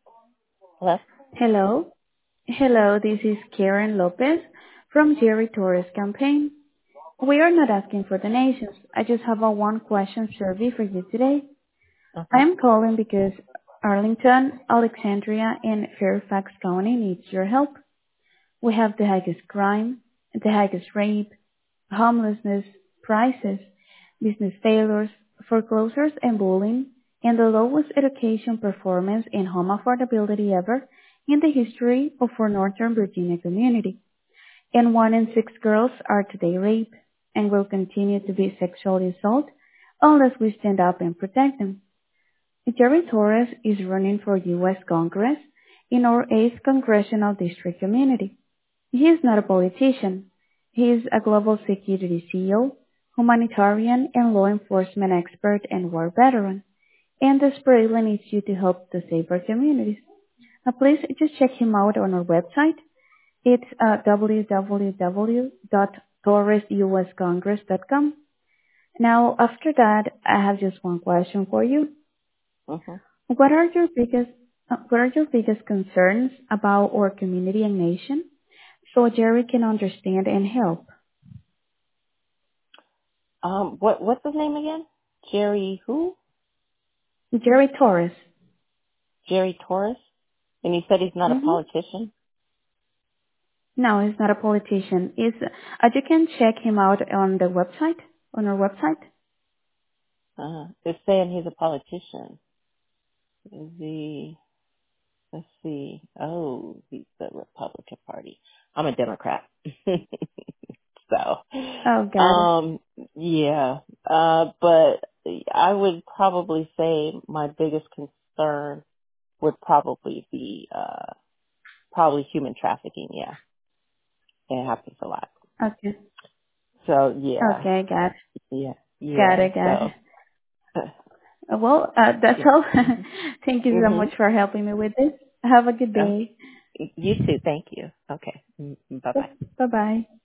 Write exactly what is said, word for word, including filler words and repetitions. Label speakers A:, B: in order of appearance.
A: Hello?
B: Hello. Hello, this is Karen Lopez from Jerry Torres campaign. We are not asking for donations. I just have a one question survey for you today. I
A: Uh-huh.
B: am calling because Arlington, Alexandria, and Fairfax County needs your help. We have the highest crime, the highest rape, homelessness, prices, business failures, foreclosures and bullying, and the lowest education performance and home affordability ever in the history of our Northern Virginia community. And one in six girls are today raped and will continue to be sexually assaulted unless we stand up and protect them. Jerry Torres is running for U S Congress in our eighth Congressional District community. He is not a politician. He is a global security C E O, humanitarian and law enforcement expert and war veteran, and desperately needs you to help to save our communities. Uh, please just check him out on our website. It's uh, w w w dot torres u s congress dot com. Now, after that, I have just one question for you.
A: Uh-huh.
B: What are your biggest uh, what are your biggest concerns about our community and nation so Jerry can understand and help?
A: Um, what what's his name again? Jerry who?
B: Jerry Torres.
A: Jerry Torres? And you said he's not a
B: Mm-hmm.
A: politician?
B: No, he's not a politician. He's, uh, you can check him out on the website, on our website.
A: Uh it's saying he's a politician. Is he let's see. Oh, he's the Republican Party. I'm a Democrat.
B: Oh,
A: so
B: got it.
A: um yeah. Uh but I would probably say my biggest concern would probably be uh probably human trafficking, yeah. It happens a lot.
B: Okay.
A: So yeah,
B: Okay, got it.
A: yeah,
B: Got
A: yeah.
B: it, got it.
A: So
B: Uh, Well, uh, that's
A: yeah.
B: all. Thank you so much
A: Mhm.
B: for helping me with this. Have a good
A: Uh,
B: day.
A: you too. Thank you. Okay. Bye bye.
B: Bye bye.